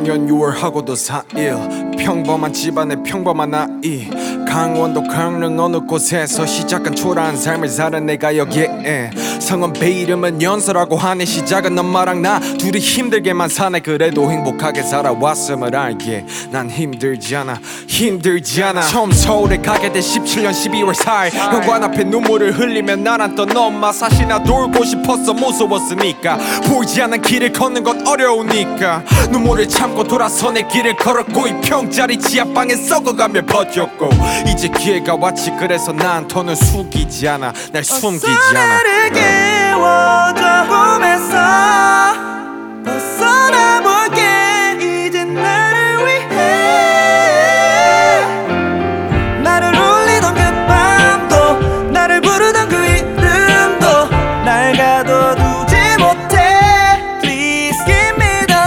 2000년 6월하고도 4일 평범한 집안의 평범한 아이 강원도 강릉 어느 곳에서 시작한 초라한 삶을 사는 내가 여기에 성은 배 이름은 연서라고 하네. 시작은 엄마랑 나 둘이 힘들게만 사네. 그래도 행복하게 살아왔음을 알게 난 힘들지 않아 처음 서울에 가게 된 17년 12월 4일 현관 앞에 눈물을 흘리며 날았던 엄마. 사실 나 돌고 싶었어. 무서웠으니까 보이지 않는 길을 걷는 건 어려우니까 눈물을 참고 돌아서 내 길을 걸었고 이 평짜리 지하방에 썩어가며 버텼고 이제 기회가 왔지. 그래서 난 더는 숙이지 않아. 날 숨기지 않아. 나를 깨워줘 꿈에서 벗어나볼게 이제 나를 위해. 나를 울리던 그 밤도 나를 부르던 그 이름도 날 가둬두지 못해. Please give me the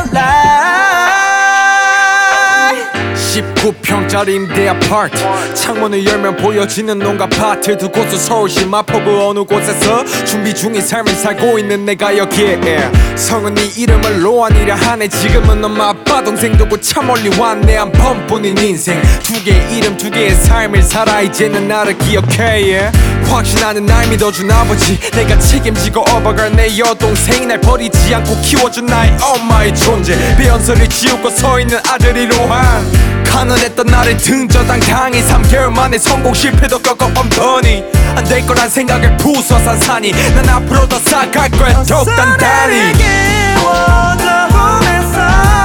light. 19평짜리 임대 아파트 창문을 열면 보여지는 온갖 파트 두 곳은 서울시 마포구 어느 곳에서 준비 중인 삶을 살고 있는 내가 여기에 성은 네 이름을 로안이라 하네. 지금은 엄마 아빠 동생 두고 참 멀리 왔네. 한 번뿐인 인생 두 개의 이름 두 개의 삶을 살아. 이제는 나를 기억해. 확신하는 날 믿어준 아버지 내가 책임지고 업어갈 내 여동생이 날 버리지 않고 키워준 나의 엄마의 존재. 배연서를 지우고 서있는 아들이 로한 가난했던 나를 등저당당히 3개월 만에 성공 실패도 겪어본 안 될 거란 생각을 부숴 산이 난 앞으로 더 쌓아갈 거야 더욱 단단히. 깨워줘 꿈에서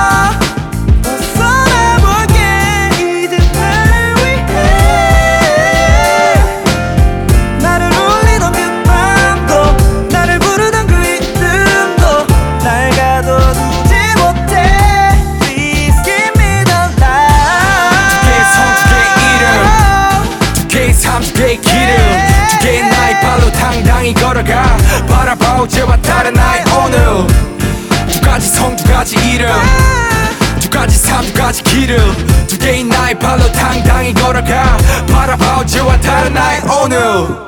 벗어나볼게 이제 나를 위해. 나를 울리던 그 밤도 나를 부르던 그 이름도 날 가둬두지 못해. Please give me the light. 두 개의 성 두 개의 이름 두 개의 삶 두 개의 기름 두 개의 나의 발로 당당히 걸어가. 바라봐 어제와 다른 나의 오늘 두 가지 성 두 가지 이름 두 가지 삶 두 가지 기름 두 개의 나의 발로 당당히 걸어가. 바라봐 어제와 다른 나의 오늘.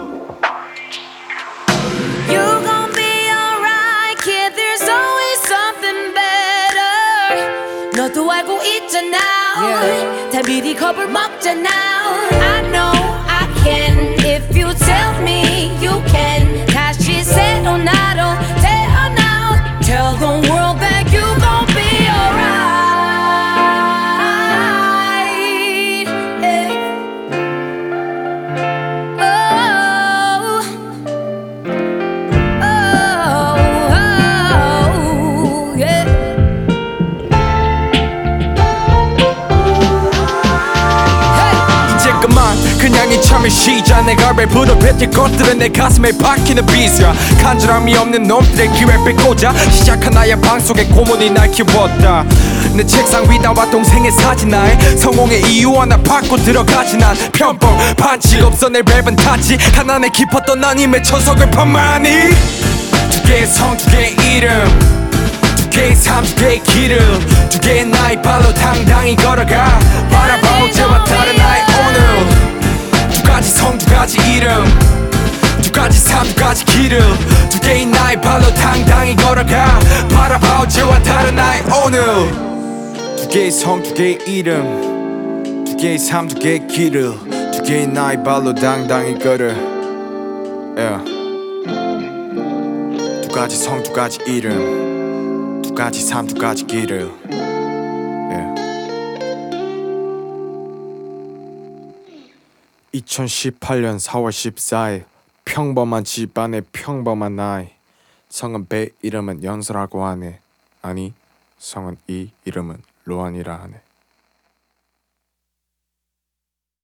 You gon' be alright, kid. There's always something better. 너도 알고 있잖아. 다 미리 겁을 먹잖아. I know I can. If you tell me you can. 다시 새로 나로 태어나. Tell the world that you gon' be alright. Yeah. Oh. Oh, yeah. 이제 그만 그냥 이참에 쉬자. 내가 랩으로 뱉을 것들은 내 가슴에 박히는 비수야. 간절함이 없는 놈들의 기회를 뺏고자 시작한 나의 방송에 고문이 날 키웠다. 내 책상 위 나와 동생의 사진 나의 성공의 이유 하나 받고 들어가지. 난 편법 반칙 없어 내 랩은 타지. 가난에 깊었던 난 힘의 천석을 퍼마니. 두 개의 성 두 개의 이름 두 개의 삶 두 개의 기름 두 개의 나의 발로 당당히 걸어가. 바라봐 어제와 다른 나의 오늘 두 가지 성 두 가지 이름 두 가지 삶 두 가지 기름 두 개의 나의 발로 당당히 걸어가. 바라봐 어제와 다른 나의 오늘 두 개의 성 두 개의 이름 두 개의 삶 두 개의 기름 두 개의 나의 발로 당당히 걸어. 두 가지 성 두 가지 이름 두 가지 삶 두 가지 기름. 2018년 4월 14일 평범한 집안의 평범한 나이. 성은 배 이름은 연서라고 하네. 아니 성은 이 이름은 로안이라 하네.